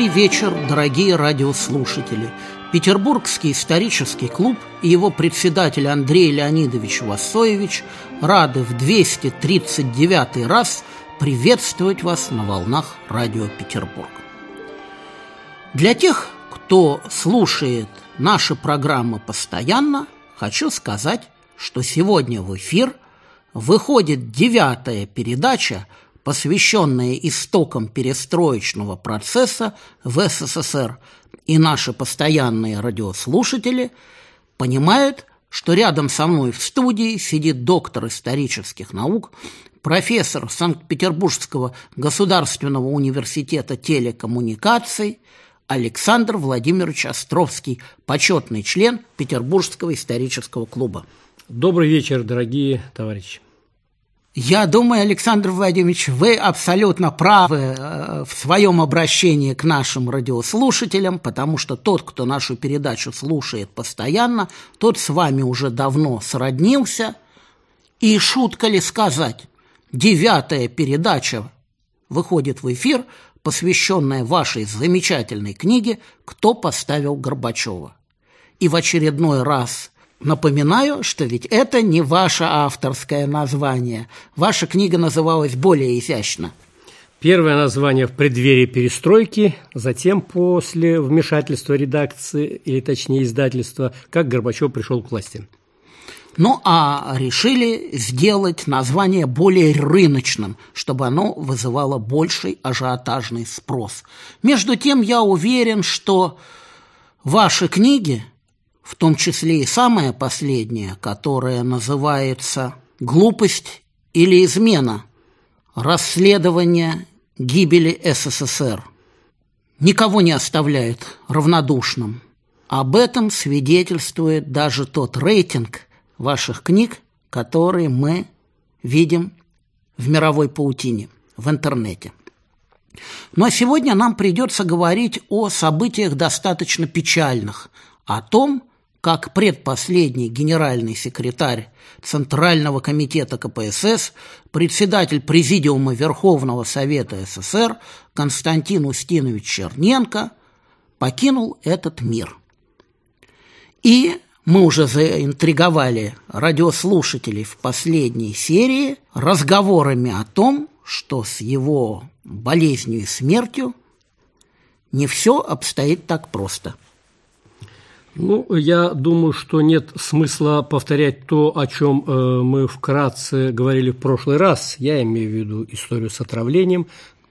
вечер, дорогие радиослушатели. Петербургский исторический клуб и его председатель Андрей Леонидович Вассоевич рады в 239 раз приветствовать вас на волнах радио Петербург. Для тех, кто слушает наши программы постоянно, хочу сказать, что сегодня в эфир выходит 9-я передача, посвященная истокам перестроечного процесса в СССР, и наши постоянные радиослушатели понимают, что рядом со мной в студии сидит доктор исторических наук, профессор Санкт-Петербургского государственного университета телекоммуникаций Александр Владимирович Островский, почетный член Петербургского исторического клуба. Добрый вечер, дорогие товарищи. Я думаю, Александр Владимирович, вы абсолютно правы в своем обращении к нашим радиослушателям, потому что тот, кто нашу передачу слушает постоянно, тот с вами уже давно сроднился. И шутка ли сказать, 9-я передача выходит в эфир, посвященная вашей замечательной книге «Кто поставил Горбачева?». И в очередной раз напоминаю, что ведь это не ваше авторское название. Ваша книга называлась более изящно. Первое название в преддверии перестройки, затем после вмешательства редакции, или точнее издательства, как Горбачев пришел к власти. Ну, а решили сделать название более рыночным, чтобы оно вызывало больший ажиотажный спрос. Между тем, я уверен, что ваши книги, в том числе и самая последняя, которая называется «Глупость или измена. Расследование гибели СССР», никого не оставляет равнодушным. Об этом свидетельствует даже тот рейтинг ваших книг, которые мы видим в мировой паутине, в интернете. Но сегодня нам придется говорить о событиях достаточно печальных, о том, как предпоследний генеральный секретарь Центрального комитета КПСС, председатель Президиума Верховного Совета СССР Константин Устинович Черненко покинул этот мир. И мы уже заинтриговали радиослушателей в последней серии разговорами о том, что с его болезнью и смертью не все обстоит так просто. Ну, я думаю, что нет смысла повторять то, о чем мы вкратце говорили в прошлый раз. Я имею в виду историю с отравлением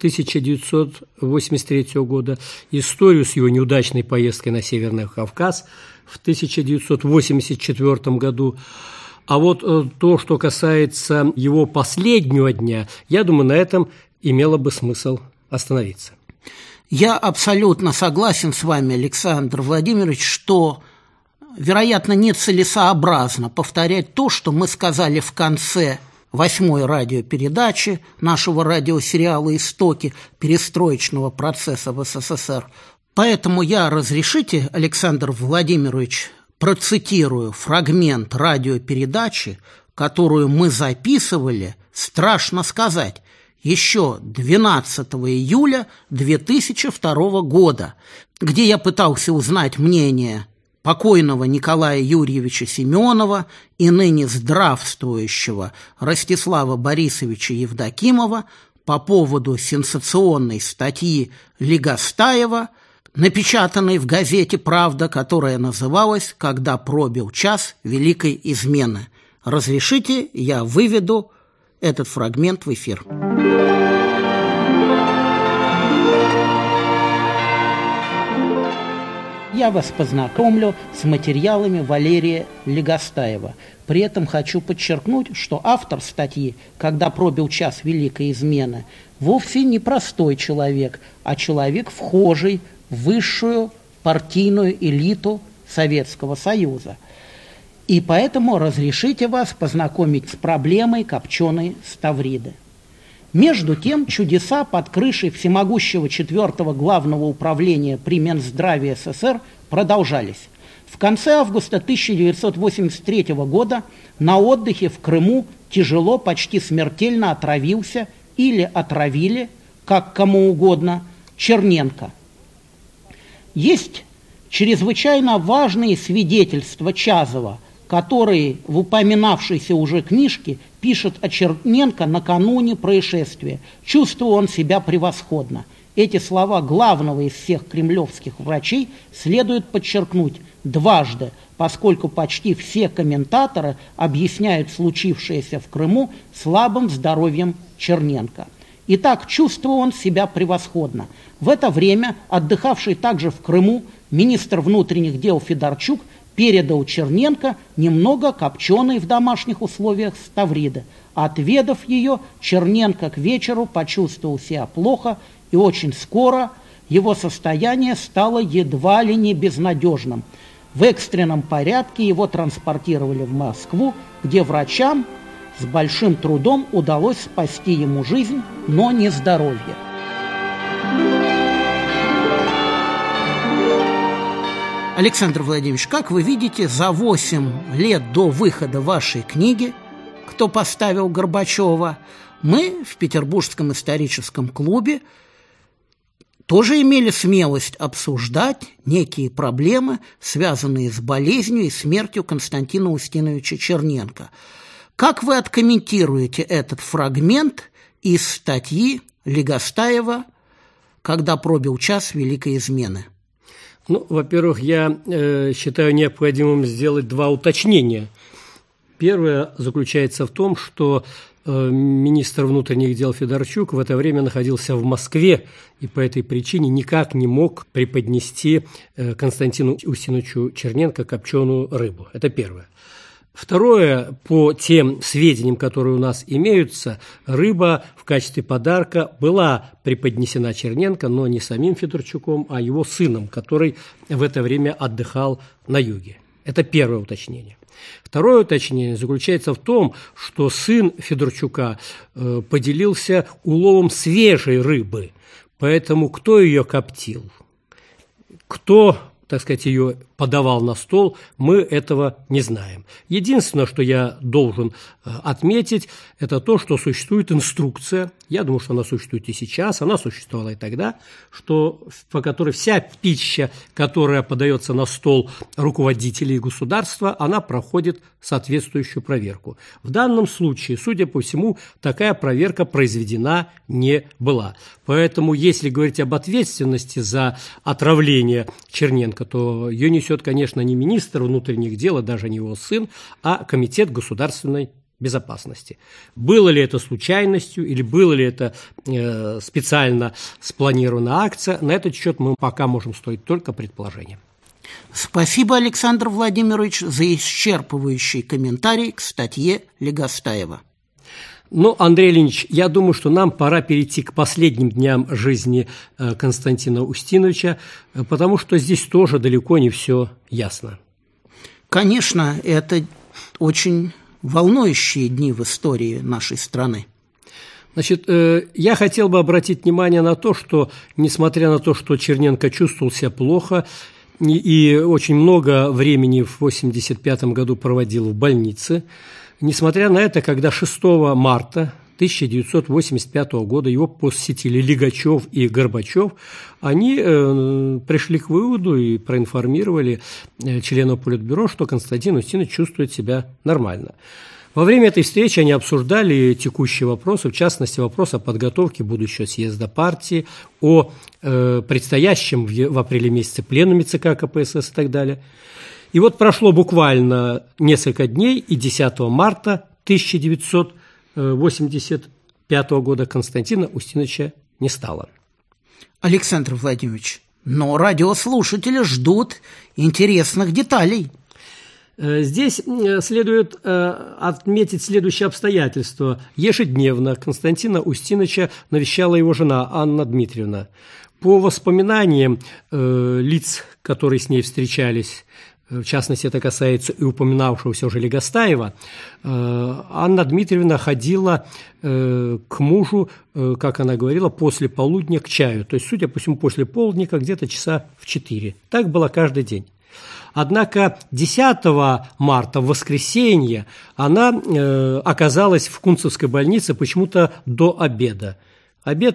1983 года, историю с его неудачной поездкой на Северный Кавказ в 1984 году. А вот то, что касается его последнего дня, я думаю, на этом имело бы смысл остановиться. Я абсолютно согласен с вами, Александр Владимирович, что, вероятно, нецелесообразно повторять то, что мы сказали в конце 8-й радиопередачи нашего радиосериала «Истоки перестроечного процесса в СССР». Поэтому я, разрешите, Александр Владимирович, процитирую фрагмент радиопередачи, которую мы записывали, страшно сказать, еще 12 июля 2002 года, где я пытался узнать мнение покойного Николая Юрьевича Семенова и ныне здравствующего Ростислава Борисовича Евдокимова по поводу сенсационной статьи Легостаева, напечатанной в газете «Правда», которая называлась «Когда пробил час великой измены». Разрешите, я выведу этот фрагмент в эфир. Я вас познакомлю с материалами Валерия Легостаева. При этом хочу подчеркнуть, что автор статьи «Когда пробил час великой измены» вовсе не простой человек, а человек, вхожий в высшую партийную элиту Советского Союза. И поэтому разрешите вас познакомить с проблемой копченой ставриды. Между тем, чудеса под крышей всемогущего 4-го главного управления при Минздраве СССР продолжались. В конце августа 1983 года на отдыхе в Крыму тяжело, почти смертельно отравился или отравили, как кому угодно, Черненко. Есть чрезвычайно важные свидетельства Чазова, которые в упоминавшейся уже книжке пишет о Черненко накануне происшествия. Чувствовал он себя превосходно. Эти слова главного из всех кремлевских врачей следует подчеркнуть дважды, поскольку почти все комментаторы объясняют случившееся в Крыму слабым здоровьем Черненко. Итак, чувствовал он себя превосходно. В это время отдыхавший также в Крыму министр внутренних дел Федорчук передал Черненко немного копченой в домашних условиях ставриды. Отведав ее, Черненко к вечеру почувствовал себя плохо, и очень скоро его состояние стало едва ли не безнадежным. В экстренном порядке его транспортировали в Москву, где врачам с большим трудом удалось спасти ему жизнь, но не здоровье. Александр Владимирович, как вы видите, за 8 лет до выхода вашей книги «Кто поставил Горбачева» мы в Петербургском историческом клубе тоже имели смелость обсуждать некие проблемы, связанные с болезнью и смертью Константина Устиновича Черненко. Как вы откомментируете этот фрагмент из статьи Легостаева «Когда пробил час великой измены»? Ну, во-первых, я считаю необходимым сделать два уточнения. Первое заключается в том, что министр внутренних дел Федорчук в это время находился в Москве и по этой причине никак не мог преподнести Константину Устиновичу Черненко копченую рыбу. Это первое. Второе, по тем сведениям, которые у нас имеются, рыба в качестве подарка была преподнесена Черненко, но не самим Федорчуком, а его сыном, который в это время отдыхал на юге. Это первое уточнение. Второе уточнение заключается в том, что сын Федорчука поделился уловом свежей рыбы, поэтому кто ее коптил, кто, так сказать, ее подавал на стол, мы этого не знаем. Единственное, что я должен отметить, это то, что существует инструкция, я думаю, что она существует и сейчас, она существовала и тогда, по которой вся пища, которая подается на стол руководителей государства, она проходит соответствующую проверку. В данном случае, судя по всему, такая проверка произведена не была. Поэтому, если говорить об ответственности за отравление Черненко, то ее несет, конечно, не министр внутренних дел, а даже не его сын, а Комитет государственной безопасности. Было ли это случайностью или было ли это специально спланированная акция, на этот счет мы пока можем строить только предположения. Спасибо, Александр Владимирович, за исчерпывающий комментарий к статье Легостаева. Ну, Андрей Ильич, я думаю, что нам пора перейти к последним дням жизни Константина Устиновича, потому что здесь тоже далеко не все ясно. Конечно, это очень волнующие дни в истории нашей страны. Значит, я хотел бы обратить внимание на то, что, несмотря на то, что Черненко чувствовал себя плохо и очень много времени в 1985 году проводил в больнице, несмотря на это, когда 6 марта 1985 года его посетили Лигачев и Горбачев, они пришли к выводу и проинформировали членов Политбюро, что Константин Устинович чувствует себя нормально. Во время этой встречи они обсуждали текущие вопросы, в частности, вопрос о подготовке будущего съезда партии, о предстоящем в апреле месяце пленуме ЦК КПСС и так далее. И вот прошло буквально несколько дней, и 10 марта 1985 года Константина Устиновича не стало. Александр Владимирович, но радиослушатели ждут интересных деталей. Здесь следует отметить следующее обстоятельство. Ежедневно Константина Устиновича навещала его жена Анна Дмитриевна. По воспоминаниям лиц, которые с ней встречались, в частности, это касается и упоминавшегося уже Легостаева, Анна Дмитриевна ходила к мужу, как она говорила, после полудня к чаю. То есть, судя по всему, после полдника где-то часа в 4. Так было каждый день. Однако 10 марта, в воскресенье, она оказалась в Кунцевской больнице почему-то до обеда. Обед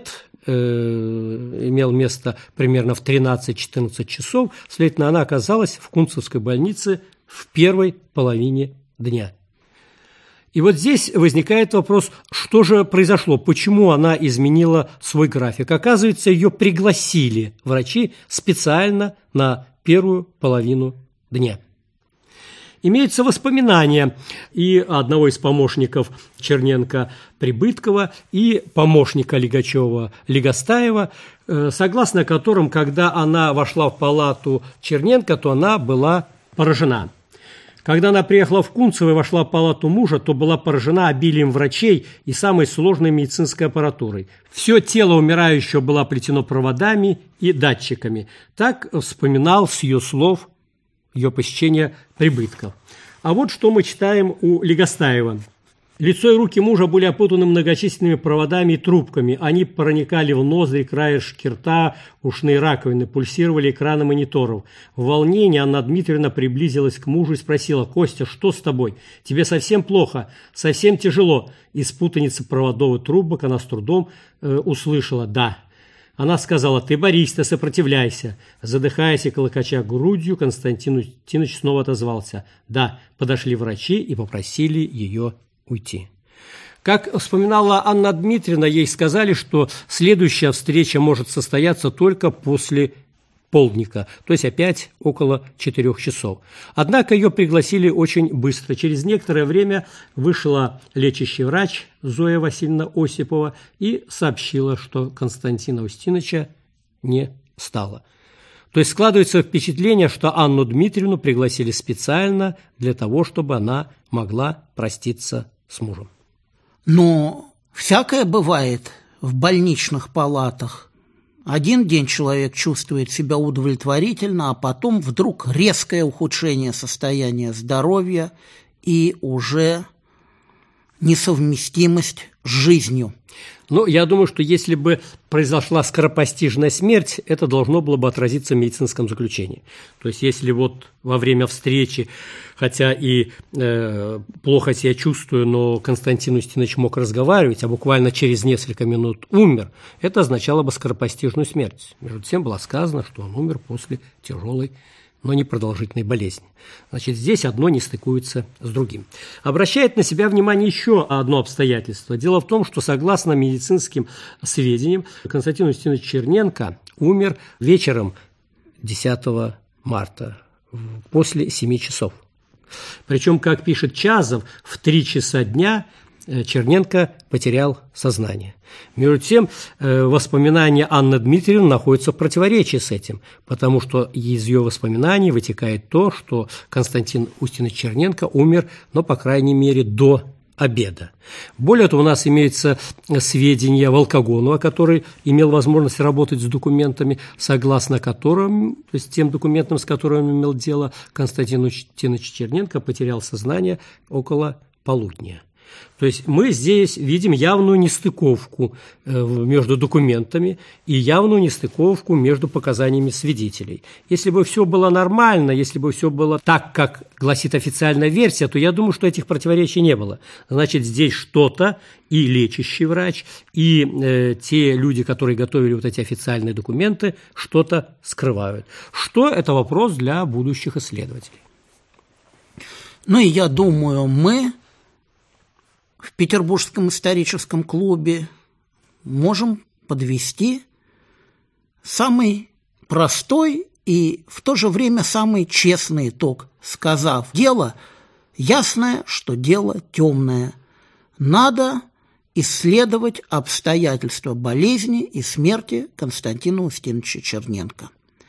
имел место примерно в 13-14 часов, следовательно, она оказалась в Кунцевской больнице в первой половине дня. И вот здесь возникает вопрос, что же произошло, почему она изменила свой график. Оказывается, ее пригласили врачи специально на первую половину дня. Имеются воспоминания и одного из помощников Черненко Прибыткова, и помощника Лигачева Легостаева, согласно которым, когда она вошла в палату Черненко, то она была поражена. Когда она приехала в Кунцево и вошла в палату мужа, то была поражена обилием врачей и самой сложной медицинской аппаратурой. Все тело умирающего было оплетено проводами и датчиками. Так вспоминал с ее слов ее посещение Прибытков. А вот что мы читаем у Легостаева. Лицо и руки мужа были опутаны многочисленными проводами и трубками. Они проникали в ноздри, краешки рта, ушные раковины, пульсировали экраны мониторов. В волнении Анна Дмитриевна приблизилась к мужу и спросила: «Костя, что с тобой? Тебе совсем плохо? Совсем тяжело?» Из путаницы проводов и трубок она с трудом услышала «да». Она сказала: «Ты борись, ты сопротивляйся». Задыхаясь и колокоча грудью, Константин Устинович снова отозвался: «Да». Подошли врачи и попросили ее уйти. Как вспоминала Анна Дмитриевна, ей сказали, что следующая встреча может состояться только после полдника, то есть опять около 4 часов. Однако ее пригласили очень быстро. Через некоторое время вышла лечащий врач Зоя Васильевна Осипова и сообщила, что Константина Устиновича не стало. То есть складывается впечатление, что Анну Дмитриевну пригласили специально для того, чтобы она могла проститься с мужем. Но всякое бывает в больничных палатах. Один день человек чувствует себя удовлетворительно, а потом вдруг резкое ухудшение состояния здоровья и уже несовместимость с жизнью. Ну, я думаю, что если бы произошла скоропостижная смерть, это должно было бы отразиться в медицинском заключении. То есть, если вот во время встречи, хотя и плохо себя чувствую, но Константин Устинович мог разговаривать, а буквально через несколько минут умер, это означало бы скоропостижную смерть. Между тем было сказано, что он умер после тяжелой, но не продолжительной болезни. Значит, здесь одно не стыкуется с другим. Обращает на себя внимание еще одно обстоятельство. Дело в том, что, согласно медицинским сведениям, Константин Устинович Черненко умер вечером 10 марта, после 7 часов. Причем, как пишет Чазов, в 3 часа дня Черненко потерял сознание. Между тем, воспоминания Анны Дмитриевны находятся в противоречии с этим, потому что из ее воспоминаний вытекает то, что Константин Устинович Черненко умер, но, по крайней мере, до обеда. Более того, у нас имеются сведения Волкогонова, который имел возможность работать с документами, согласно которым, то есть тем документам, с которыми он имел дело, Константин Устинович Черненко потерял сознание около полудня. То есть мы здесь видим явную нестыковку между документами и явную нестыковку между показаниями свидетелей. Если бы все было нормально, если бы все было так, как гласит официальная версия, то я думаю, что этих противоречий не было. Значит, здесь что-то и лечащий врач, и те люди, которые готовили вот эти официальные документы, что-то скрывают. Что – это вопрос для будущих исследователей. Ну и я думаю, мы в Петербургском историческом клубе можем подвести самый простой и в то же время самый честный итог, сказав: дело ясное, что дело темное. Надо исследовать обстоятельства болезни и смерти Константина Устиновича Черненко.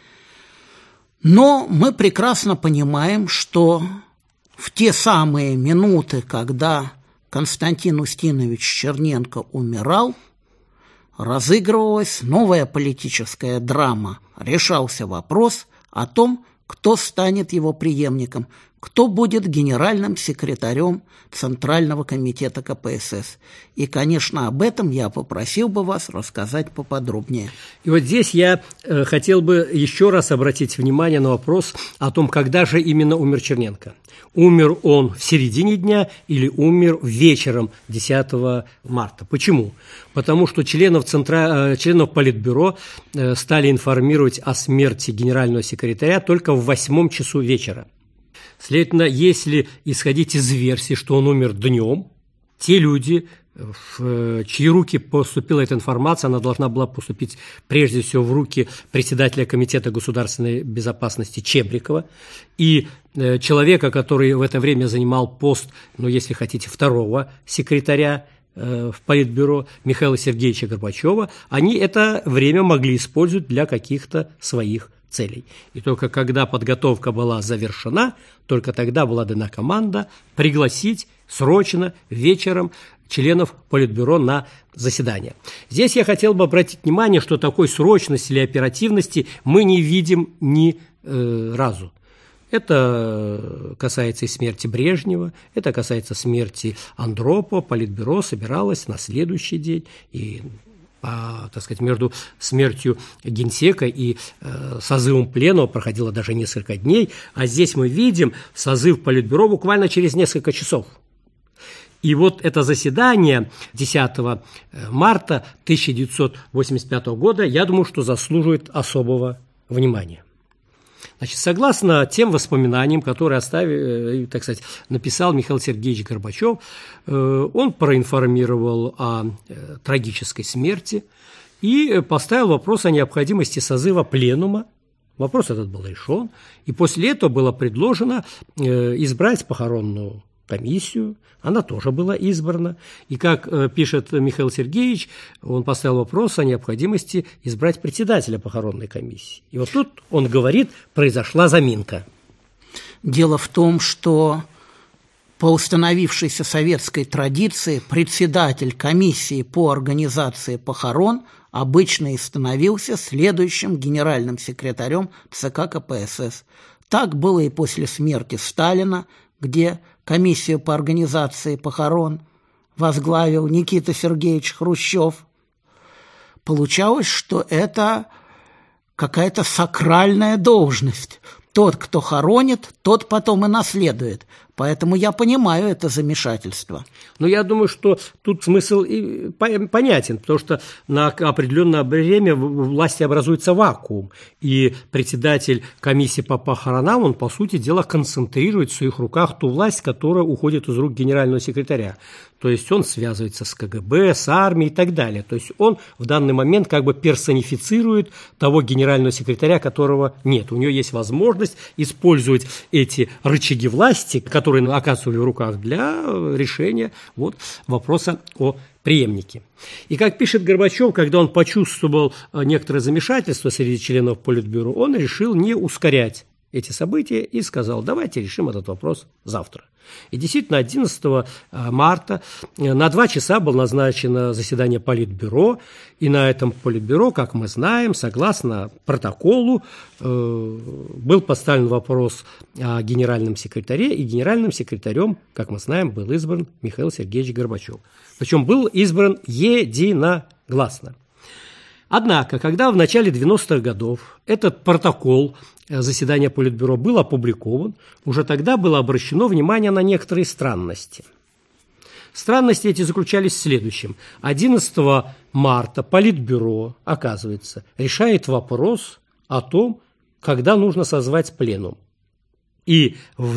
Но мы прекрасно понимаем, что в те самые минуты, когда Константин Устинович Черненко умирал, разыгрывалась новая политическая драма. Решался вопрос о том, кто станет его преемником, кто будет генеральным секретарем Центрального комитета КПСС. И, конечно, об этом я попросил бы вас рассказать поподробнее. И вот здесь я хотел бы еще раз обратить внимание на вопрос о том, когда же именно умер Черненко. Умер он в середине дня или умер вечером 10 марта. Почему? Потому что членов Политбюро стали информировать о смерти генерального секретаря только в 8 часу вечера. Следовательно, если исходить из версии, что он умер днем, те люди, в чьи руки поступила эта информация, она должна была поступить прежде всего в руки председателя Комитета государственной безопасности Чебрикова и человека, который в это время занимал пост, если хотите, второго секретаря в Политбюро Михаила Сергеевича Горбачева, они это время могли использовать для каких-то своих целей. И только когда подготовка была завершена, только тогда была дана команда пригласить срочно вечером членов Политбюро на заседание. Здесь я хотел бы обратить внимание, что такой срочности или оперативности мы не видим ни разу. Это касается и смерти Брежнева, это касается смерти Андропова. Политбюро собиралось на следующий день, и между смертью генсека и созывом пленума проходило даже несколько дней, а здесь мы видим созыв Политбюро буквально через несколько часов. И вот это заседание 10 марта 1985 года, я думаю, что заслуживает особого внимания. Значит, согласно тем воспоминаниям, которые написал Михаил Сергеевич Горбачев, он проинформировал о трагической смерти и поставил вопрос о необходимости созыва пленума. Вопрос этот был решен, и после этого было предложено избрать похоронную комиссию, она тоже была избрана. И, как пишет Михаил Сергеевич, он поставил вопрос о необходимости избрать председателя похоронной комиссии. И вот тут он говорит, произошла заминка. Дело в том, что по установившейся советской традиции председатель комиссии по организации похорон обычно и становился следующим генеральным секретарем ЦК КПСС. Так было и после смерти Сталина, где комиссию по организации похорон возглавил Никита Сергеевич Хрущев. Получалось, что это какая-то сакральная должность. Тот, кто хоронит, тот потом и наследует. Поэтому я понимаю это замешательство. Но я думаю, что тут смысл и понятен, потому что на определенное время в власти образуется вакуум, и председатель комиссии по похоронам, он, по сути дела, концентрирует в своих руках ту власть, которая уходит из рук генерального секретаря. То есть он связывается с КГБ, с армией и так далее. То есть он в данный момент как бы персонифицирует того генерального секретаря, которого нет. У него есть возможность использовать эти рычаги власти, которые оказывали в руках для решения вопроса о преемнике. И как пишет Горбачев, когда он почувствовал некоторое замешательство среди членов Политбюро, он решил не ускорять эти события и сказал, давайте решим этот вопрос завтра. И действительно, 11 марта на 2 часа было назначено заседание Политбюро, и на этом Политбюро, как мы знаем, согласно протоколу, был поставлен вопрос о генеральном секретаре, и генеральным секретарем, как мы знаем, был избран Михаил Сергеевич Горбачев. Причем был избран единогласно. Однако, когда в начале 90-х годов этот протокол заседания Политбюро был опубликован, уже тогда было обращено внимание на некоторые странности. Странности эти заключались в следующем. 11 марта Политбюро, оказывается, решает вопрос о том, когда нужно созвать пленум. И в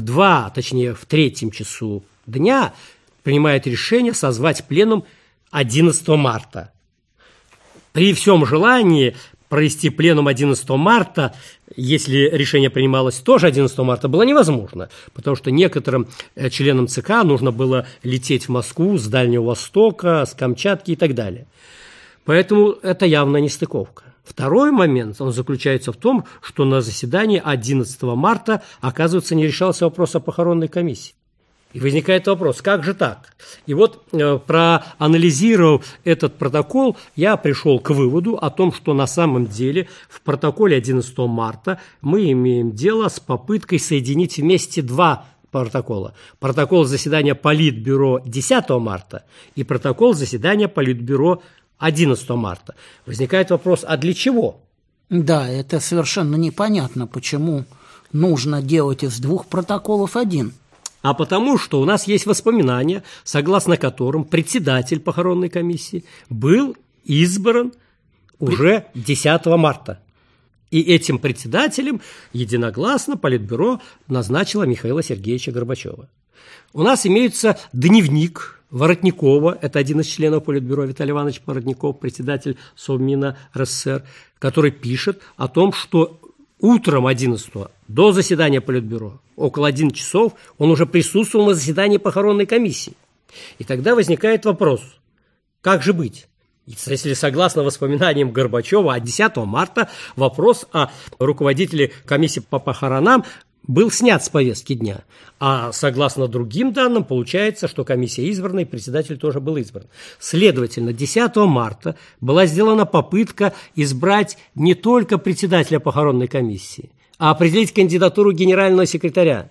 3 часу дня принимает решение созвать пленум 11 марта. При всем желании провести пленум 11 марта, если решение принималось тоже 11 марта, было невозможно, потому что некоторым членам ЦК нужно было лететь в Москву с Дальнего Востока, с Камчатки и так далее. Поэтому это явно нестыковка. Второй момент, он заключается в том, что на заседании 11 марта, оказывается, не решался вопрос о похоронной комиссии. И возникает вопрос, как же так? И вот, проанализировав этот протокол, я пришел к выводу о том, что на самом деле в протоколе 11 марта мы имеем дело с попыткой соединить вместе два протокола. Протокол заседания Политбюро 10 марта и протокол заседания Политбюро 11 марта. Возникает вопрос, а для чего? Да, это совершенно непонятно, почему нужно делать из двух протоколов один. А потому что у нас есть воспоминания, согласно которым председатель похоронной комиссии был избран уже 10 марта. И этим председателем единогласно Политбюро назначило Михаила Сергеевича Горбачева. У нас имеется дневник Воротникова, это один из членов Политбюро, Виталий Иванович Воротников, председатель Совмина РСФСР, который пишет о том, что утром 11-го, до заседания Политбюро, около 11 часов, он уже присутствовал на заседании похоронной комиссии. И тогда возникает вопрос, как же быть? Если согласно воспоминаниям Горбачева, от 10 марта вопрос о руководителе комиссии по похоронам был снят с повестки дня. А согласно другим данным, получается, что комиссия избрана, и председатель тоже был избран. Следовательно, 10 марта была сделана попытка избрать не только председателя похоронной комиссии, а определить кандидатуру генерального секретаря.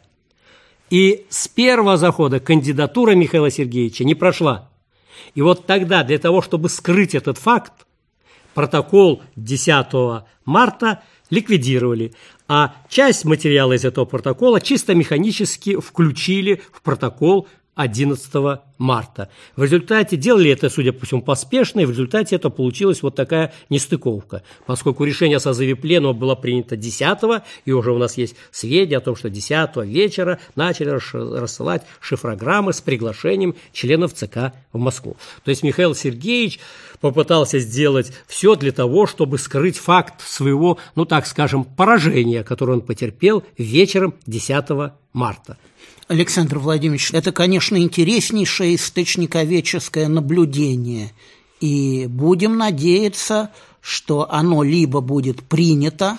И с первого захода кандидатура Михаила Сергеевича не прошла. И вот тогда, для того, чтобы скрыть этот факт, протокол 10 марта ликвидировали, а часть материала из этого протокола чисто механически включили в протокол 11 марта. В результате делали это, судя по всему, поспешно, и в результате это получилась вот такая нестыковка. Поскольку решение о созыве пленума было принято 10-го, и уже у нас есть сведения о том, что 10-го вечера начали рассылать шифрограммы с приглашением членов ЦК в Москву. То есть Михаил Сергеевич попытался сделать все для того, чтобы скрыть факт своего, ну так скажем, поражения, которое он потерпел вечером 10 марта. Александр Владимирович, это, конечно, интереснейшее источниковедческое наблюдение, и будем надеяться, что оно либо будет принято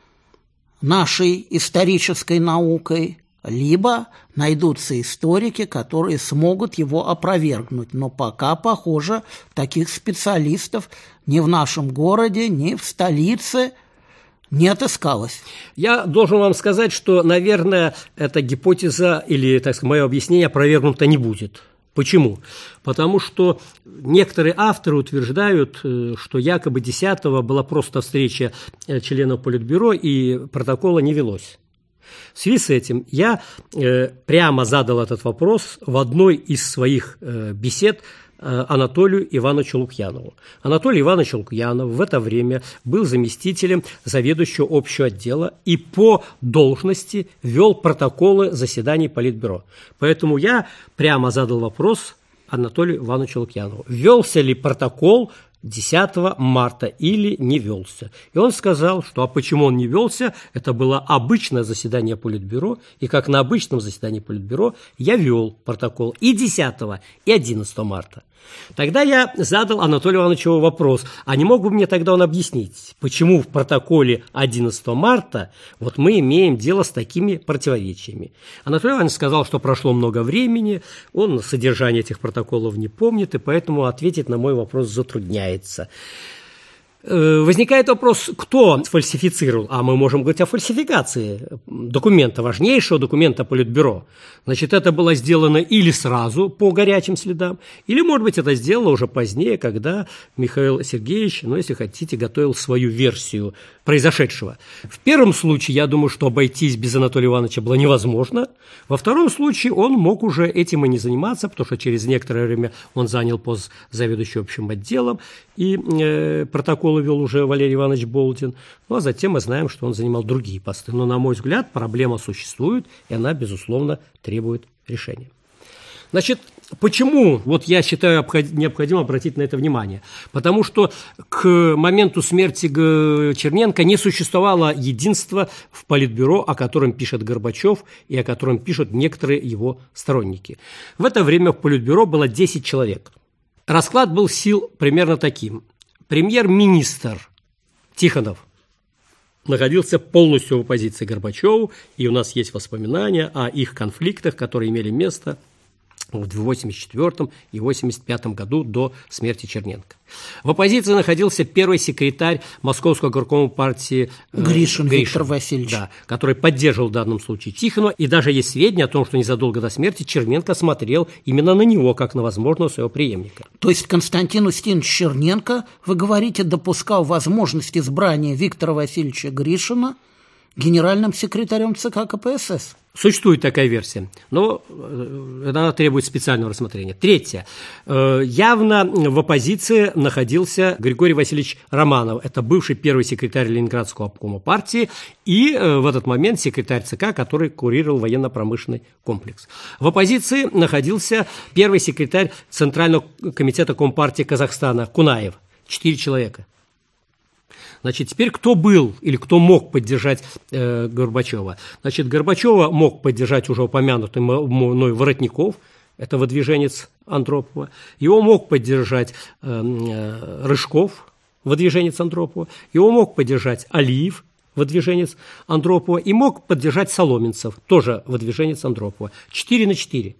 нашей исторической наукой, либо найдутся историки, которые смогут его опровергнуть. Но пока, похоже, таких специалистов ни в нашем городе, ни в столице не отыскалось. Я должен вам сказать, что, наверное, эта гипотеза или, так сказать, мое объяснение опровергнуто не будет. Почему? Потому что некоторые авторы утверждают, что якобы 10-го была просто встреча членов Политбюро и протокола не велось. В связи с этим я прямо задал этот вопрос в одной из своих бесед Анатолию Ивановичу Лукьянову. Анатолий Иванович Лукьянов в это время был заместителем заведующего общего отдела и по должности вел протоколы заседаний Политбюро. Поэтому я прямо задал вопрос Анатолию Ивановичу Лукьянову. Велся ли протокол 10 марта или не велся. И он сказал, что почему он не велся, это было обычное заседание Политбюро, и как на обычном заседании Политбюро я вел протокол и 10 и 11 марта. Тогда я задал Анатолию Ивановичу вопрос, а не мог бы мне тогда он объяснить, почему в протоколе 11 марта вот мы имеем дело с такими противоречиями. Анатолий Иванович сказал, что прошло много времени, он содержание этих протоколов не помнит, и поэтому ответить на мой вопрос затрудняется. Возникает вопрос, кто сфальсифицировал, а мы можем говорить о фальсификации документа, важнейшего документа Политбюро. Значит, это было сделано или сразу по горячим следам, или, может быть, это сделано уже позднее, когда Михаил Сергеевич, если хотите, готовил свою версию произошедшего. В первом случае, я думаю, что обойтись без Анатолия Ивановича было невозможно. Во втором случае он мог уже этим и не заниматься, потому что через некоторое время он занял пост заведующего общим отделом, и протоколы вел уже Валерий Иванович Болдин. Ну, а затем мы знаем, что он занимал другие посты. Но, на мой взгляд, проблема существует, и она, безусловно, требует решения. Значит, почему, я считаю, необходимо обратить на это внимание? Потому что к моменту смерти Черненко не существовало единства в Политбюро, о котором пишет Горбачев и о котором пишут некоторые его сторонники. В это время в Политбюро было 10 человек. Расклад был сил примерно таким. Премьер-министр Тихонов находился полностью в оппозиции Горбачеву, и у нас есть воспоминания о их конфликтах, которые имели место в 1984 и 1985 году до смерти Черненко. В оппозиции находился первый секретарь Московского горкома партии Гришин Виктор Васильевич, да, который поддерживал в данном случае Тихонова. И даже есть сведения о том, что незадолго до смерти Черненко смотрел именно на него, как на возможного своего преемника. То есть Константин Устинович Черненко, вы говорите, допускал возможность избрания Виктора Васильевича Гришина генеральным секретарем ЦК КПСС? Существует такая версия, но она требует специального рассмотрения. Третье. Явно в оппозиции находился Григорий Васильевич Романов. Это бывший первый секретарь Ленинградского обкома партии и в этот момент секретарь ЦК, который курировал военно-промышленный комплекс. В оппозиции находился первый секретарь Центрального комитета Компартии Казахстана Кунаев. 4 человека. Значит, теперь кто был или кто мог поддержать Горбачева? Значит, Горбачева мог поддержать уже упомянутый мной Воротников, это выдвиженец Андропова. Его мог поддержать Рыжков, выдвиженец Андропова. Его мог поддержать Алиев, выдвиженец Андропова. И мог поддержать Соломенцев, тоже выдвиженец Андропова. 4 на 4.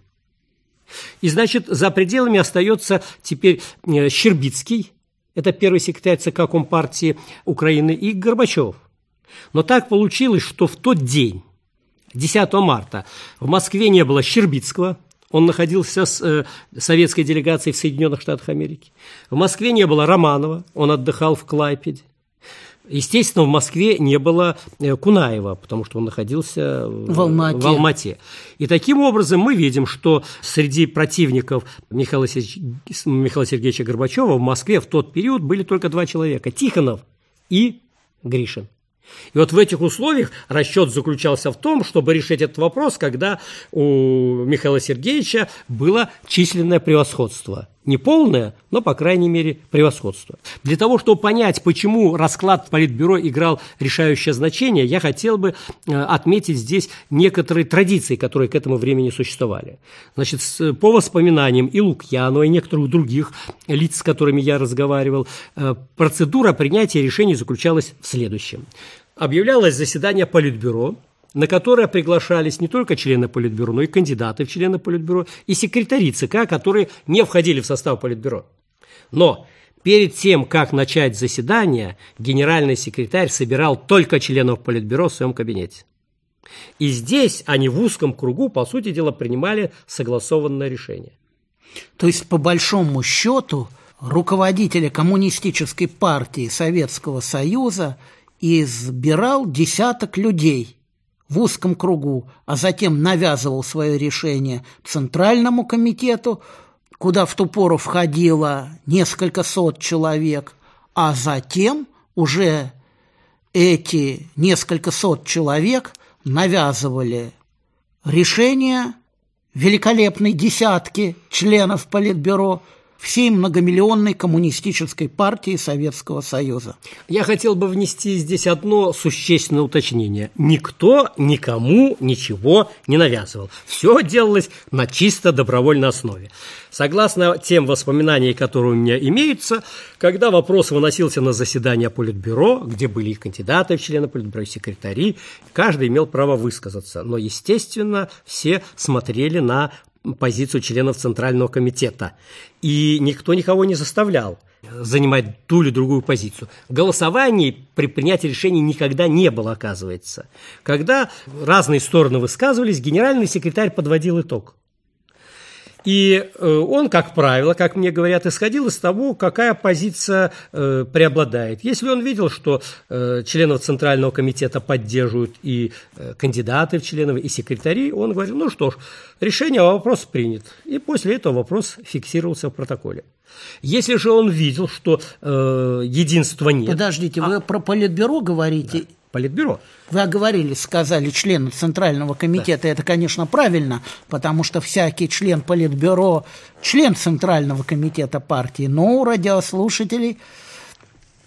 И, значит, за пределами остается теперь Щербицкий. Это первый секретарь ЦК Компартии Украины, и Горбачев. Но так получилось, что в тот день, 10 марта, в Москве не было Щербицкого, он находился с советской делегацией в Соединенных Штатах Америки. В Москве не было Романова, он отдыхал в Клайпеде. Естественно, в Москве не было Кунаева, потому что он находился в Алмате. И таким образом мы видим, что среди противников Михаила Сергеевича Горбачева в Москве в тот период были только 2 человека – Тихонов и Гришин. И вот в этих условиях расчет заключался в том, чтобы решить этот вопрос, когда у Михаила Сергеевича было численное превосходство. Не полное, но, по крайней мере, превосходство. Для того, чтобы понять, почему расклад Политбюро играл решающее значение, я хотел бы отметить здесь некоторые традиции, которые к этому времени существовали. Значит, по воспоминаниям и Лукьянова, и некоторых других лиц, с которыми я разговаривал, процедура принятия решений заключалась в следующем. Объявлялось заседание Политбюро, на которое приглашались не только члены Политбюро, но и кандидаты в члены Политбюро, и секретари ЦК, которые не входили в состав Политбюро. Но перед тем, как начать заседание, генеральный секретарь собирал только членов Политбюро в своем кабинете. И здесь они в узком кругу, по сути дела, принимали согласованное решение. То есть, по большому счету, руководителя Коммунистической партии Советского Союза избирал десяток людей в узком кругу, а затем навязывал свое решение Центральному комитету, куда в ту пору входило несколько сот человек, а затем уже эти несколько сот человек навязывали решение великолепной десятки членов Политбюро всей многомиллионной коммунистической партии Советского Союза. Я хотел бы внести здесь одно существенное уточнение. Никто никому ничего не навязывал. Все делалось на чисто добровольной основе. Согласно тем воспоминаниям, которые у меня имеются, когда вопрос выносился на заседание Политбюро, где были и кандидаты в члены Политбюро, и секретари, каждый имел право высказаться. Но, естественно, все смотрели на позицию членов Центрального комитета. И никто никого не заставлял занимать ту или другую позицию. Голосований при принятии решений никогда не было, оказывается. Когда разные стороны высказывались, генеральный секретарь подводил итог. И он, как правило, как мне говорят, исходил из того, какая позиция преобладает. Если он видел, что членов Центрального комитета поддерживают и кандидаты в члены, и секретари, он говорил, ну что ж, решение, вопрос принят. И после этого вопрос фиксировался в протоколе. Если же он видел, что единства нет... Подождите, вы про Политбюро говорите? Да. Политбюро. Вы оговорились, сказали, члены Центрального комитета. Да. Это, конечно, правильно, потому что всякий член Политбюро – член Центрального комитета партии. Но у радиослушателей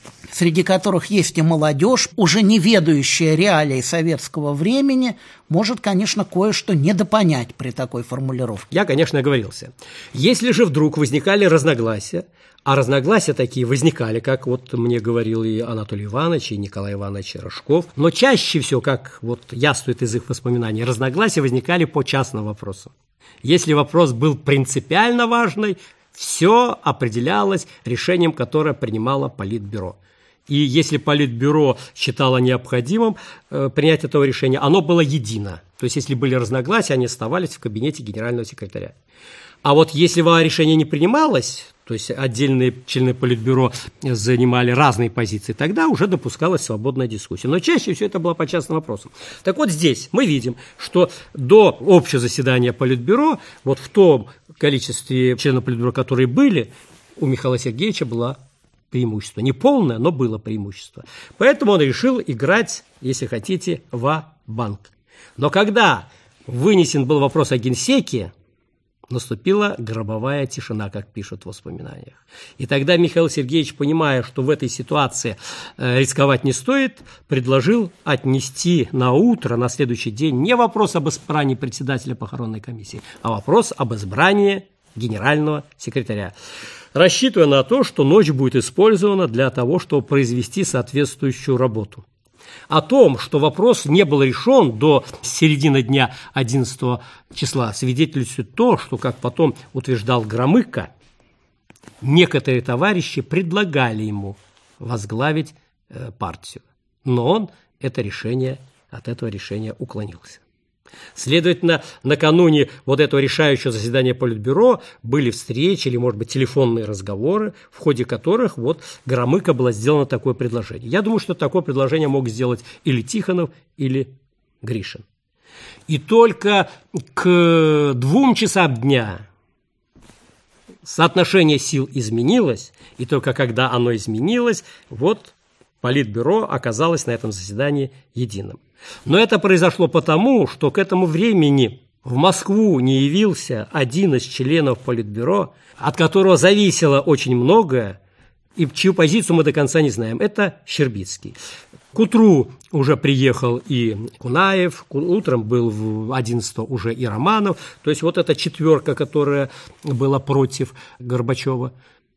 среди которых есть и молодежь, уже не ведающая реалий советского времени, может, конечно, кое-что недопонять при такой формулировке. Я, конечно, оговорился. Если же вдруг возникали разногласия, а разногласия такие возникали, как вот мне говорил и Анатолий Иванович, и Николай Иванович Рожков, но чаще всего, как вот яствует из их воспоминаний, разногласия возникали по частным вопросам. Если вопрос был принципиально важный, все определялось решением, которое принимало Политбюро. И если Политбюро считало необходимым принять этого решения, оно было едино. То есть, если были разногласия, они оставались в кабинете генерального секретаря. А вот если решение не принималось, то есть отдельные члены Политбюро занимали разные позиции, тогда уже допускалась свободная дискуссия. Но чаще все это было по частным вопросам. Так вот здесь мы видим, что до общего заседания Политбюро, вот в том количестве членов Политбюро, которые были, у Михаила Сергеевича было преимущество. Не полное, но было преимущество. Поэтому он решил играть, если хотите, ва-банк. Но когда вынесен был вопрос о генсеке, наступила гробовая тишина, как пишут в воспоминаниях. И тогда Михаил Сергеевич, понимая, что в этой ситуации рисковать не стоит, предложил отнести на утро, на следующий день, не вопрос об избрании председателя похоронной комиссии, а вопрос об избрании генерального секретаря, рассчитывая на то, что ночь будет использована для того, чтобы произвести соответствующую работу. О том, что вопрос не был решен до середины дня 11 числа, свидетельствует то, что, как потом утверждал Громыко, некоторые товарищи предлагали ему возглавить партию, но он от этого решения уклонился. Следовательно, накануне вот этого решающего заседания Политбюро были встречи или, может быть, телефонные разговоры, в ходе которых вот Громыко было сделано такое предложение. Я думаю, что такое предложение мог сделать или Тихонов, или Гришин. И только к 2 часам дня соотношение сил изменилось, и только когда оно изменилось, вот Политбюро оказалось на этом заседании единым. Но это произошло потому, что к этому времени в Москву не явился один из членов Политбюро, от которого зависело очень многое, и чью позицию мы до конца не знаем. Это Щербицкий. К утру уже приехал и Кунаев, утром был в 11 уже и Романов, то есть вот эта четверка, которая была против Горбачева.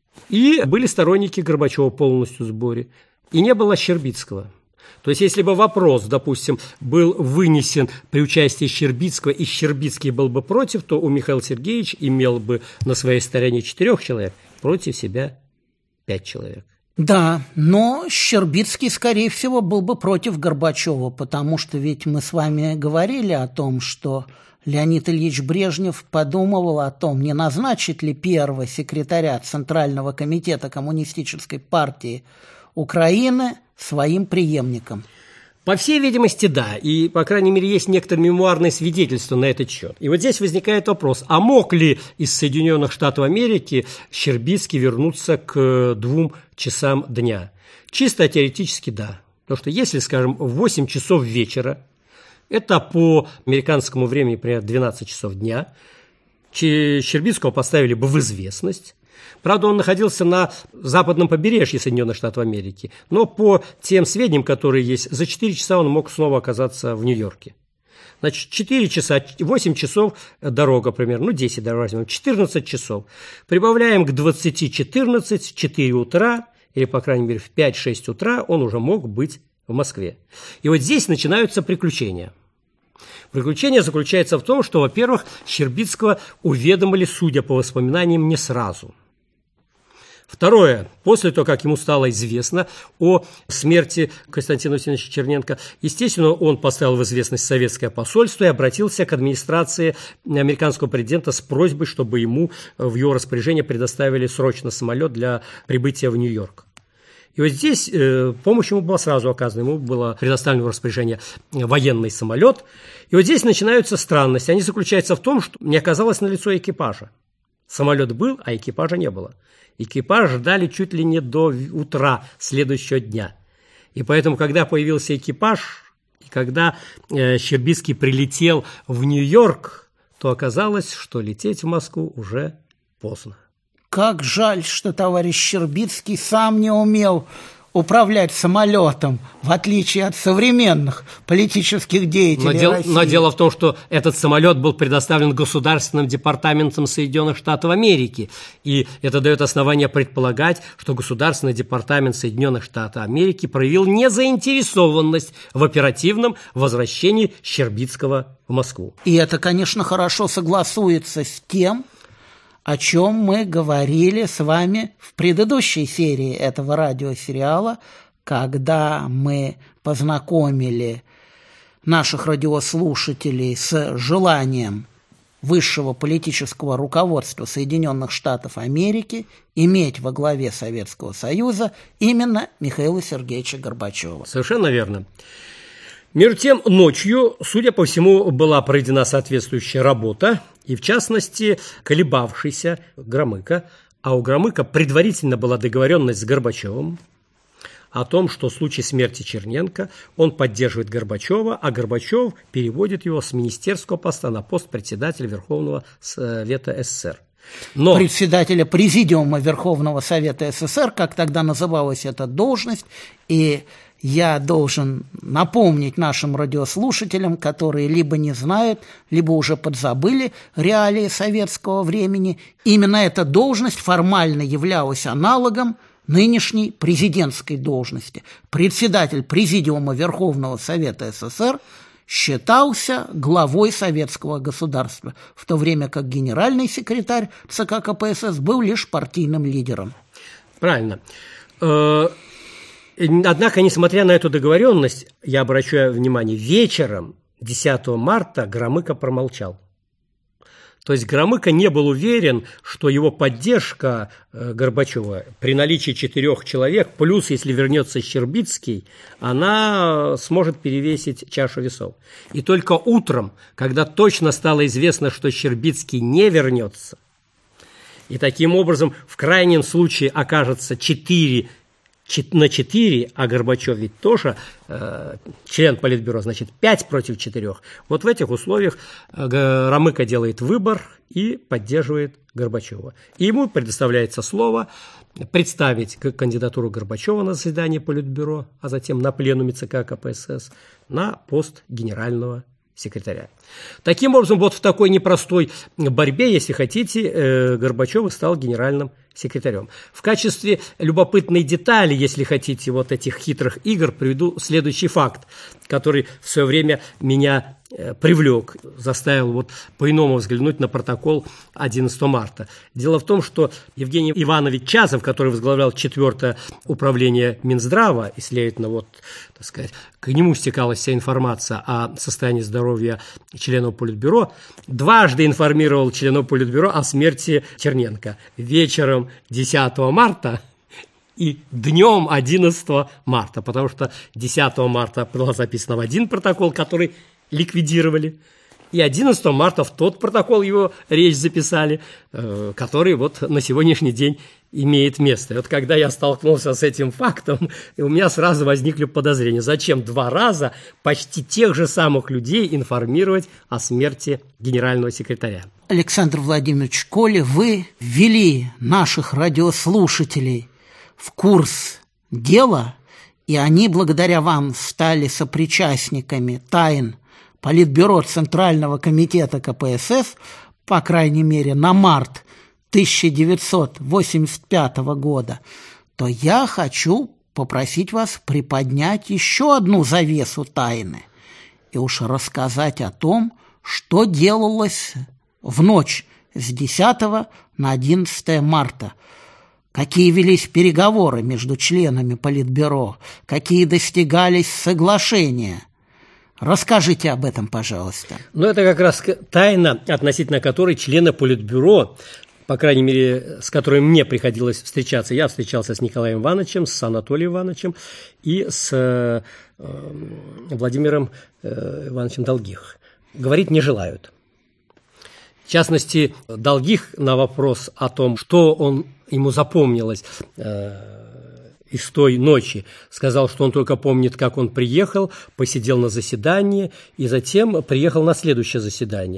И были сторонники Горбачева полностью в сборе. И не было Щербицкого. То есть, если бы вопрос, допустим, был вынесен при участии Щербицкого, и Щербицкий был бы против, то у Михаила Сергеевича имел бы на своей стороне 4 человек, против себя 5 человек. Да, но Щербицкий, скорее всего, был бы против Горбачева, потому что ведь мы с вами говорили о том, что Леонид Ильич Брежнев подумывал о том, не назначить ли первого секретаря Центрального комитета Коммунистической партии Украины своим преемником. По всей видимости, да. И, по крайней мере, есть некоторые мемуарные свидетельства на этот счет. И вот здесь возникает вопрос, а мог ли из Соединенных Штатов Америки Щербицкий вернуться к 2 часам дня? Чисто теоретически да. Потому что если, скажем, в 8 часов вечера, это по американскому времени, например, 12 часов дня, Щербицкого поставили бы в известность. Правда, он находился на западном побережье Соединенных Штатов Америки, но по тем сведениям, которые есть, за 4 часа он мог снова оказаться в Нью-Йорке. Значит, 4 часа, 8 часов дорога примерно, 10 дорог возьмем, 14 часов. Прибавляем к 20, 14, 4 утра, или, по крайней мере, в 5-6 утра он уже мог быть в Москве. И вот здесь начинаются приключения. Приключение заключается в том, что, во-первых, Щербицкого уведомили, судя по воспоминаниям, не сразу. Второе. После того, как ему стало известно о смерти Константина Васильевича Черненко, естественно, он поставил в известность советское посольство и обратился к администрации американского президента с просьбой, чтобы ему в его распоряжение предоставили срочно самолет для прибытия в Нью-Йорк. И вот здесь помощь ему была сразу оказана, ему было предоставлено в распоряжение военный самолет. И вот здесь начинаются странности. Они заключаются в том, что не оказалось налицо экипажа. Самолет был, а экипажа не было. Экипаж ждали чуть ли не до утра следующего дня. И поэтому, когда появился экипаж, и когда Щербицкий прилетел в Нью-Йорк, то оказалось, что лететь в Москву уже поздно. Как жаль, что товарищ Щербицкий сам не умел управлять самолетом, в отличие от современных политических деятелей России. Но дело в том, что этот самолет был предоставлен Государственным департаментом Соединенных Штатов Америки, и это дает основание предполагать, что Государственный департамент Соединенных Штатов Америки проявил незаинтересованность в оперативном возвращении Щербицкого в Москву. И это, конечно, хорошо согласуется с тем, о чем мы говорили с вами в предыдущей серии этого радиосериала, когда мы познакомили наших радиослушателей с желанием высшего политического руководства Соединенных Штатов Америки иметь во главе Советского Союза именно Михаила Сергеевича Горбачева. Совершенно верно. Между тем, ночью, судя по всему, была проведена соответствующая работа, и, в частности, колебавшийся Громыко, а у Громыко предварительно была договоренность с Горбачевым о том, что в случае смерти Черненко он поддерживает Горбачева, а Горбачев переводит его с министерского поста на пост председателя Верховного Совета СССР. Но председателя Президиума Верховного Совета СССР, как тогда называлась эта должность, и я должен напомнить нашим радиослушателям, которые либо не знают, либо уже подзабыли реалии советского времени, именно эта должность формально являлась аналогом нынешней президентской должности. Председатель Президиума Верховного Совета СССР считался главой советского государства, в то время как генеральный секретарь ЦК КПСС был лишь партийным лидером. Правильно. Однако, несмотря на эту договоренность, я обращаю внимание, вечером 10 марта Громыко промолчал. То есть Громыко не был уверен, что его поддержка Горбачева при наличии 4 человек, плюс если вернется Щербицкий, она сможет перевесить чашу весов. И только утром, когда точно стало известно, что Щербицкий не вернется, и таким образом в крайнем случае окажется 4 на 4, а Горбачев ведь тоже член Политбюро, значит 5 против 4. Вот в этих условиях Громыко делает выбор и поддерживает Горбачева. И ему предоставляется слово представить кандидатуру Горбачева на заседание Политбюро, а затем на пленуме ЦК КПСС на пост генерального секретаря. Таким образом, вот в такой непростой борьбе, если хотите, Горбачев стал генеральным секретарем. В качестве любопытной детали, если хотите, вот этих хитрых игр, приведу следующий факт, который в свое время меня привлек, заставил вот по-иному взглянуть на протокол 11 марта. Дело в том, что Евгений Иванович Чазов, который возглавлял 4-е управление Минздрава, и, следовательно, вот, так сказать, к нему стекалась вся информация о состоянии здоровья членов Политбюро, дважды информировал членов Политбюро о смерти Черненко. Вечером 10 марта и днем 11 марта, потому что 10 марта было записано в один протокол, который ликвидировали, и 11 марта в тот протокол его речь записали, который вот на сегодняшний день имеет место. И вот когда я столкнулся с этим фактом, у меня сразу возникли подозрения, зачем 2 раза почти тех же самых людей информировать о смерти генерального секретаря. Александр Владимирович, коли вы ввели наших радиослушателей в курс дела, и они благодаря вам стали сопричастниками тайн Политбюро Центрального комитета КПСС, по крайней мере, на март 1985 года, то я хочу попросить вас приподнять еще одну завесу тайны и уж рассказать о том, что делалось в ночь с 10 на 11 марта. Какие велись переговоры между членами Политбюро, какие достигались соглашения. Расскажите об этом, пожалуйста. Ну, это как раз тайна, относительно которой члены Политбюро, по крайней мере, с которыми мне приходилось встречаться. Я встречался с Николаем Ивановичем, с Анатолием Ивановичем и с Владимиром Ивановичем Долгих. Говорить не желают. В частности, Долгих на вопрос о том, что ему запомнилось из той ночи, сказал, что он только помнит, как он приехал, посидел на заседании и затем приехал на следующее заседание.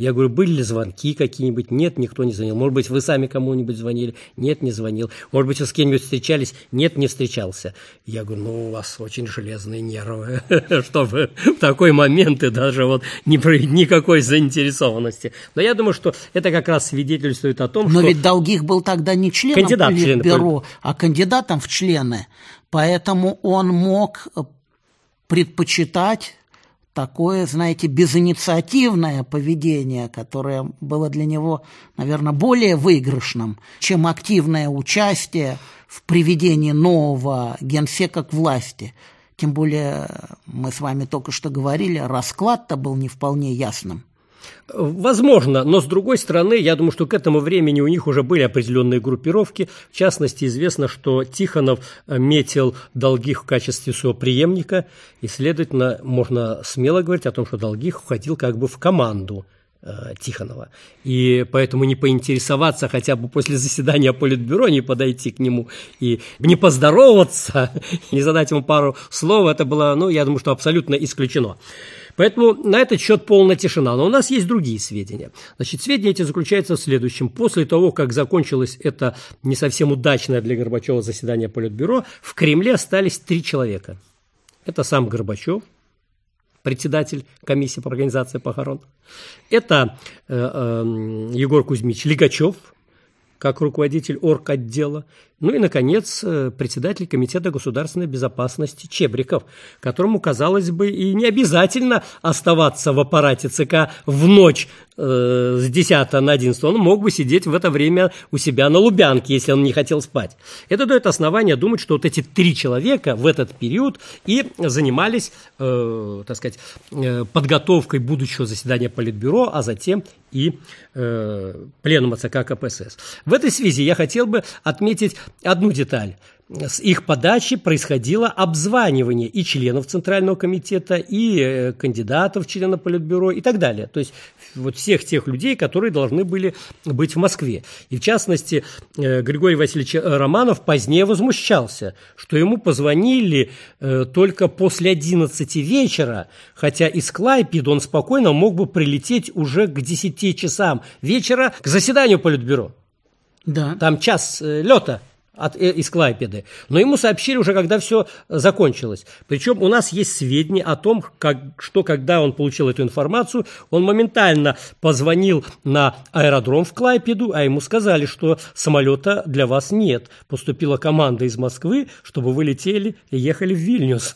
Я говорю, были ли звонки какие-нибудь? Нет, никто не звонил. Может быть, вы сами кому-нибудь звонили? Нет, не звонил. Может быть, вы с кем-нибудь встречались? Нет, не встречался. Я говорю, ну, у вас очень железные нервы, чтобы в такой момент и даже вот никакой заинтересованности. Но я думаю, что это как раз свидетельствует о том, что... Но ведь Долгих был тогда не членом Политбюро, а кандидатом в члены. Поэтому он мог предпочитать такое, знаете, безинициативное поведение, которое было для него, наверное, более выигрышным, чем активное участие в приведении нового генсека к власти. Тем более, мы с вами только что говорили, расклад-то был не вполне ясным. Возможно, но с другой стороны, я думаю, что к этому времени у них уже были определенные группировки. В частности, известно, что Тихонов метил Долгих в качестве своего преемника, и, следовательно, можно смело говорить о том, что Долгих входил как бы в команду Тихонова. И поэтому не поинтересоваться хотя бы после заседания Политбюро, не подойти к нему и не поздороваться, не задать ему пару слов, это было, я думаю, что абсолютно исключено. Поэтому на этот счет полная тишина. Но у нас есть другие сведения. Значит, сведения эти заключаются в следующем. После того, как закончилось это не совсем удачное для Горбачева заседание Политбюро, в Кремле остались 3 человека. Это сам Горбачев, председатель комиссии по организации похорон. Это Егор Кузьмич Лигачев, как руководитель орготдела. Ну и, наконец, председатель Комитета государственной безопасности Чебриков, которому, казалось бы, и не обязательно оставаться в аппарате ЦК в ночь с 10 на 11. Он мог бы сидеть в это время у себя на Лубянке, если он не хотел спать. Это дает основание думать, что вот эти 3 человека в этот период и занимались, подготовкой будущего заседания Политбюро, а затем и пленума ЦК КПСС. В этой связи я хотел бы отметить одну деталь. С их подачи происходило обзванивание и членов Центрального комитета, и кандидатов в члены Политбюро и так далее. То есть вот всех тех людей, которые должны были быть в Москве. И в частности, Григорий Васильевич Романов позднее возмущался, что ему позвонили только после 11 вечера, хотя из Клайпеды он спокойно мог бы прилететь уже к 10 часам вечера к заседанию Политбюро. Да. Там час лета из Клайпеды. Но ему сообщили уже, когда все закончилось. Причем у нас есть сведения о том, что когда он получил эту информацию, он моментально позвонил на аэродром в Клайпеду, а ему сказали, что самолета для вас нет. Поступила команда из Москвы, чтобы вы летели и ехали в Вильнюс.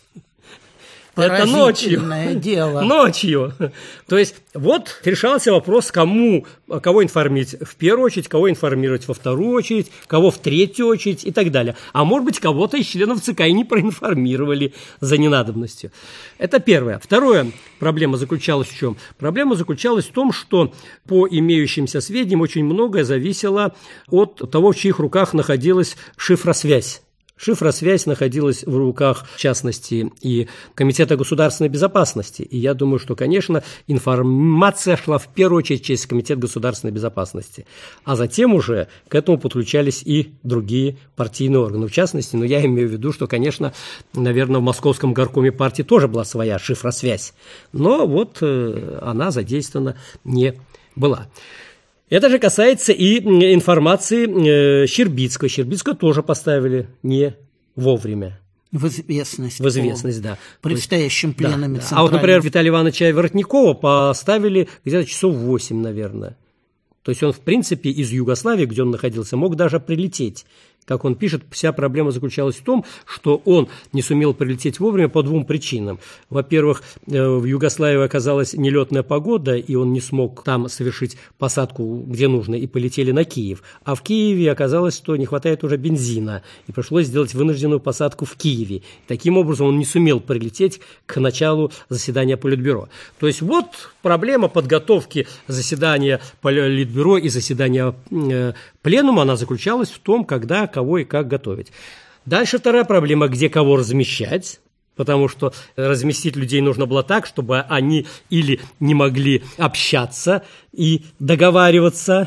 Это ночью. Дело. Ночью. То есть вот решался вопрос, кого информировать в первую очередь, кого информировать во вторую очередь, кого в третью очередь и так далее. А может быть, кого-то из членов ЦК и не проинформировали за ненадобностью. Это первое. Второе, проблема заключалась в чем? Проблема заключалась в том, что по имеющимся сведениям очень многое зависело от того, в чьих руках находилась шифросвязь. Шифросвязь находилась в руках, в частности, и Комитета государственной безопасности. И я думаю, что, конечно, информация шла в первую очередь через Комитет государственной безопасности. А затем уже к этому подключались и другие партийные органы. В частности, я имею в виду, что, конечно, наверное, в Московском горкоме партии тоже была своя шифросвязь. Но вот она задействована не была. Это же касается и информации Щербицкого. Щербицкого тоже поставили не вовремя. В известность. В известность, да. Предстоящим пленами Центрального. А вот, например, Виталия Ивановича Воротникова поставили где-то часов 8, наверное. То есть он, в принципе, из Югославии, где он находился, мог даже прилететь. Как он пишет, вся проблема заключалась в том, что он не сумел прилететь вовремя по 2 причинам. Во-первых, в Югославии оказалась нелетная погода, и он не смог там совершить посадку, где нужно, и полетели на Киев. А в Киеве оказалось, что не хватает уже бензина, и пришлось сделать вынужденную посадку в Киеве. Таким образом, он не сумел прилететь к началу заседания Политбюро. То есть вот проблема подготовки заседания Политбюро и заседания пленума, она заключалась в том, когда, кого и как готовить. Дальше вторая проблема, где кого размещать, потому что разместить людей нужно было так, чтобы они или не могли общаться и договариваться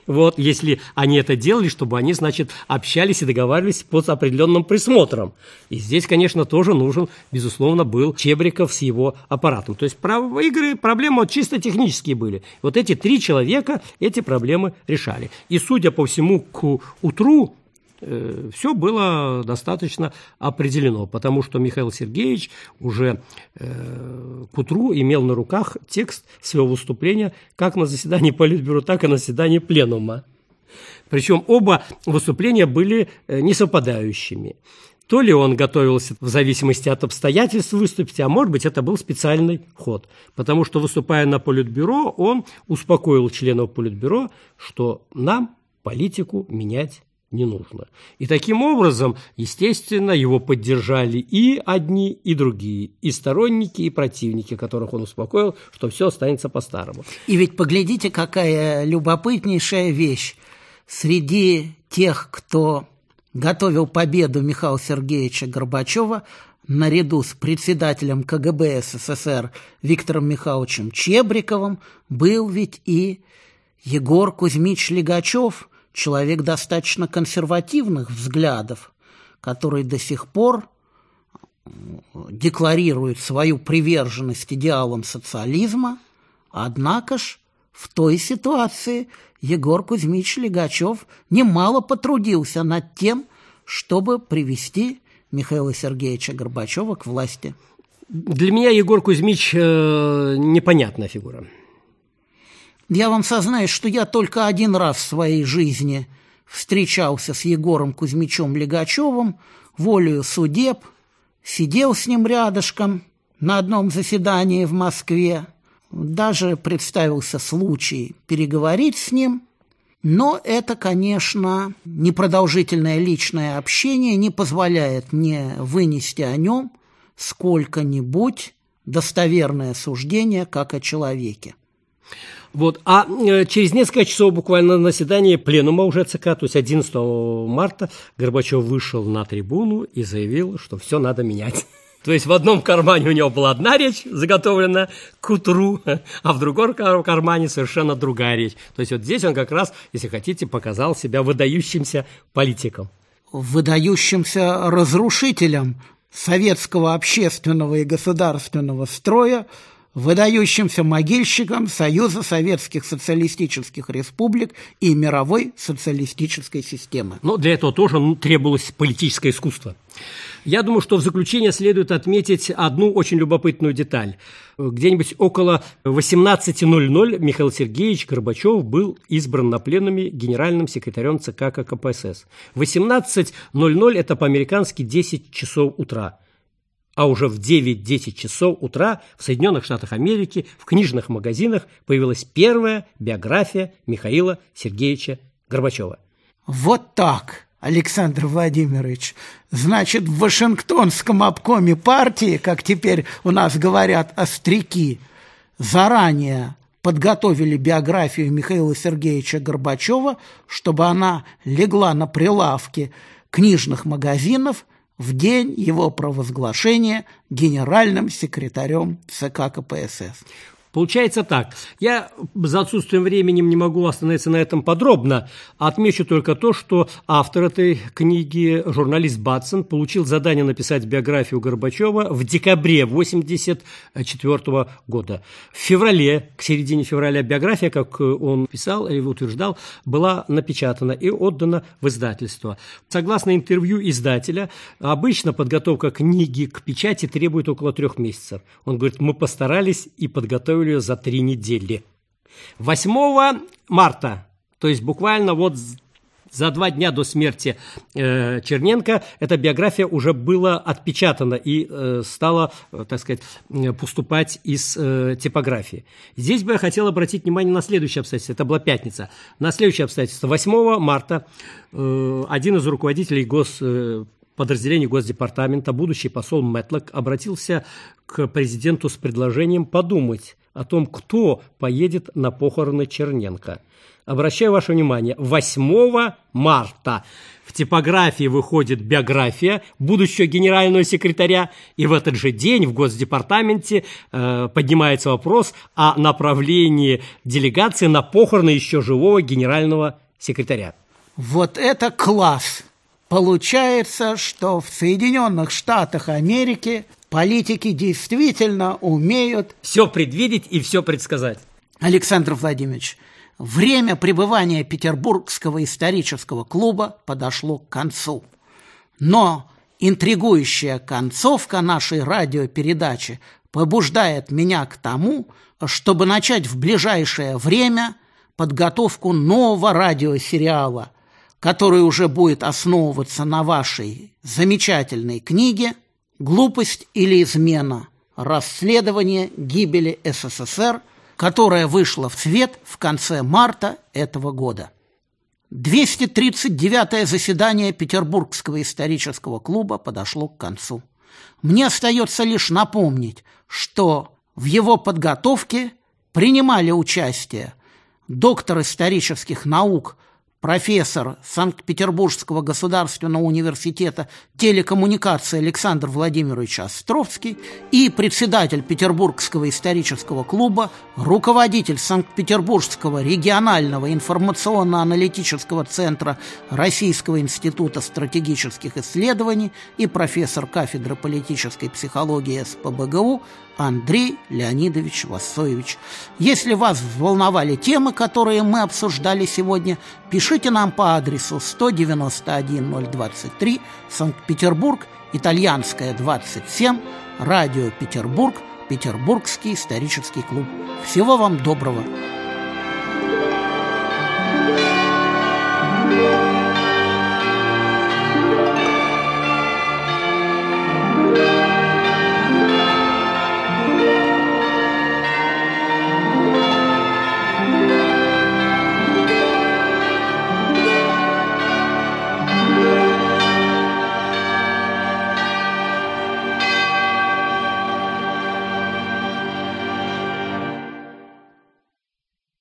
Вот, если они это делали, чтобы они, значит, общались и договаривались под определенным присмотром. И здесь, конечно, тоже нужен, безусловно, был Чебриков с его аппаратом. То есть игры, проблемы чисто технические были. Вот эти 3 человека эти проблемы решали. И, судя по всему, к утру все было достаточно определено, потому что Михаил Сергеевич уже к утру имел на руках текст своего выступления как на заседании Политбюро, так и на заседании Пленума. Причем оба выступления были несовпадающими. То ли он готовился в зависимости от обстоятельств выступить, а может быть, это был специальный ход. Потому что, выступая на Политбюро, он успокоил членов Политбюро, что нам политику менять не нужно. И таким образом, естественно, его поддержали и одни, и другие, и сторонники, и противники, которых он успокоил, что все останется по-старому. И ведь поглядите, какая любопытнейшая вещь. Среди тех, кто готовил победу Михаила Сергеевича Горбачева, наряду с председателем КГБ СССР Виктором Михайловичем Чебриковым, был ведь и Егор Кузьмич Лигачев, человек достаточно консервативных взглядов, который до сих пор декларирует свою приверженность идеалам социализма, однако ж в той ситуации Егор Кузьмич Лигачев немало потрудился над тем, чтобы привести Михаила Сергеевича Горбачева к власти. Для меня Егор Кузьмич непонятная фигура. Я вам сознаюсь, что я только один раз в своей жизни встречался с Егором Кузьмичем Лигачевым, волею судеб, сидел с ним рядышком на одном заседании в Москве, даже представился случай переговорить с ним, но это, конечно, непродолжительное личное общение не позволяет мне вынести о нем сколько-нибудь достоверное суждение, как о человеке. Вот. А через несколько часов буквально на заседании Пленума уже ЦК, то есть 11 марта, Горбачев вышел на трибуну и заявил, что все надо менять. То есть в одном кармане у него была одна речь, заготовленная к утру, а в другом кармане совершенно другая речь. То есть вот здесь он как раз, если хотите, показал себя выдающимся политиком. Выдающимся разрушителем советского общественного и государственного строя, выдающимся могильщиком Союза Советских Социалистических Республик и мировой социалистической системы. Но для этого тоже требовалось политическое искусство. Я думаю, что в заключение следует отметить одну очень любопытную деталь. Где-нибудь около 18:00 Михаил Сергеевич Горбачев был избран на пленуме генеральным секретарем ЦК КПСС. 18:00 – это по-американски 10 часов утра. А уже в 9-10 часов утра в Соединенных Штатах Америки в книжных магазинах появилась первая биография Михаила Сергеевича Горбачева. Вот так, Александр Владимирович. Значит, в Вашингтонском обкоме партии, как теперь у нас говорят остряки, заранее подготовили биографию Михаила Сергеевича Горбачева, чтобы она легла на прилавки книжных магазинов в день его провозглашения генеральным секретарем ЦК КПСС. Получается так. Я за отсутствием времени не могу остановиться на этом подробно. Отмечу только то, что автор этой книги, журналист Батсон, получил задание написать биографию Горбачева в декабре 1984 года. В феврале, к середине февраля, биография, как он писал и утверждал, была напечатана и отдана в издательство. Согласно интервью издателя, обычно подготовка книги к печати требует около 3 месяцев. Он говорит, мы постарались и подготовили ее за 3 недели. 8 марта, то есть буквально вот за 2 дня до смерти Черненко, эта биография уже была отпечатана и стала, так сказать, поступать из типографии. Здесь бы я хотел обратить внимание на следующее обстоятельство. Это была пятница. На следующее обстоятельство. 8 марта один из руководителей подразделений Госдепартамента, будущий посол Мэтлок, обратился к президенту с предложением подумать о том, кто поедет на похороны Черненко. Обращаю ваше внимание, 8 марта в типографии выходит биография будущего генерального секретаря, и в этот же день в Госдепартаменте поднимается вопрос о направлении делегации на похороны еще живого генерального секретаря. Вот это класс! Получается, что в Соединенных Штатах Америки политики действительно умеют все предвидеть и все предсказать. Александр Владимирович, время пребывания Петербургского исторического клуба подошло к концу. Но интригующая концовка нашей радиопередачи побуждает меня к тому, чтобы начать в ближайшее время подготовку нового радиосериала, который уже будет основываться на вашей замечательной книге «Глупость или измена. Расследование гибели СССР», которая вышла в свет в конце марта этого года. 239-е заседание Петербургского исторического клуба подошло к концу. Мне остается лишь напомнить, что в его подготовке принимали участие доктор исторических наук, профессор Санкт-Петербургского государственного университета телекоммуникации Александр Владимирович Островский и председатель Петербургского исторического клуба, руководитель Санкт-Петербургского регионального информационно-аналитического центра Российского института стратегических исследований и профессор кафедры политической психологии СПбГУ Андрей Леонидович Вассоевич. Если вас взволновали темы, которые мы обсуждали сегодня, пишите нам по адресу 191-023, Санкт-Петербург, Итальянская, 27, Радио Петербург, Петербургский исторический клуб. Всего вам доброго!